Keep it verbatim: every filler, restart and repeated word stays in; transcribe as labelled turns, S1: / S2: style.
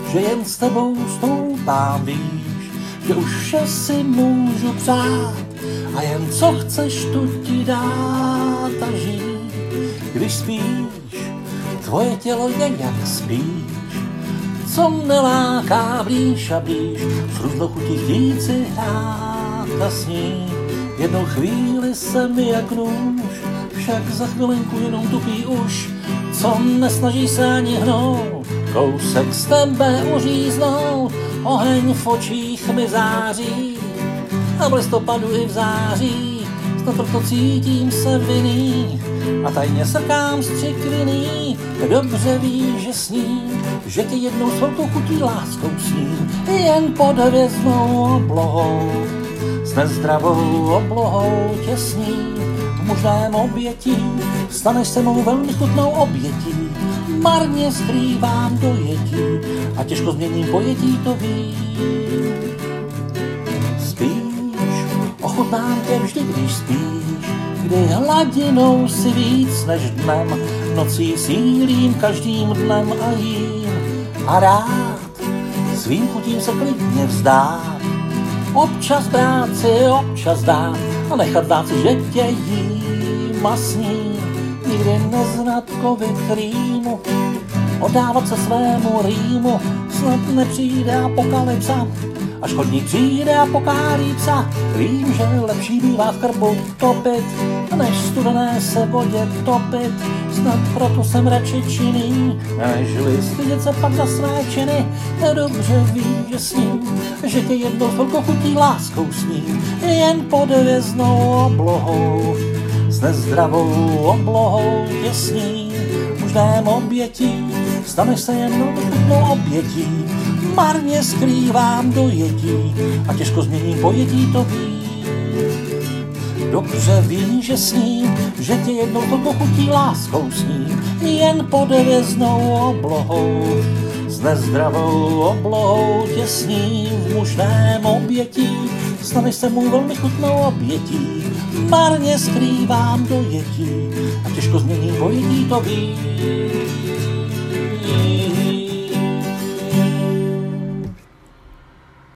S1: že jen s tebou stoupám, víš, že už vše si můžu přát a jen co chceš, tu ti dát a žít. Když spíš, tvoje tělo je jak spíš, co mne láká blíž a blíž, s různou chutí chtít si hrát a snít. Jednou chvíli se mi jak nůž, však za chvilinku jenom tupí už, co nesnaží se ani hnout, kousek z tebe uříznout, oheň v očích mi září a v listopadu i v září, snad proto cítím se vinný a tajně srkám střikviný. Dobře víš, že sním, že tě jednou s velkou chutí láskou sním, jen pod hvězdnou oblohou, s nezdravou oblohou tě sním, v možném obětí staneš se mou velmi chutnou obětí. Marně skrývám dojetí a těžko změním pojetí, to vím. Spíš, ochutnám tě vždy, když spíš, kdy hladinou si víc než dnem, nocí sílím každým dnem a jím a rád svým chutím se klidně vzdát. Občas brát si, občas dát a nechat dát si, že tě jím a sním. Nikdy neznat kovit rýmu, oddávat se svému rýmu, snad nepřijde apokalypsa, až chodník přijde a pokálí psa. Vím, že lepší bývá v krbu topit, než studené se vodě topit, snad proto jsem radši činný, nežli stydět se pak za své činy. Dobře víš, že sním, že tě jednou s velkou chutí láskou sním, jen pod hvězdnou oblohou, s nezdravou oblohou tě sním, v možném obětí staneš se jen chutnou obětí. Marně skrývám dojetí a těžko změním pojetí, to vím. Dobře víš, že sním, že tě jednou velkou chutí láskou sním, jen pod hvězdnou oblohou, s nezdravou oblohou tě sním, v možném obětí staneš se mou velmi chutnou obětí. Marně skrývám dojetí a těžko změním pojetí, to vím.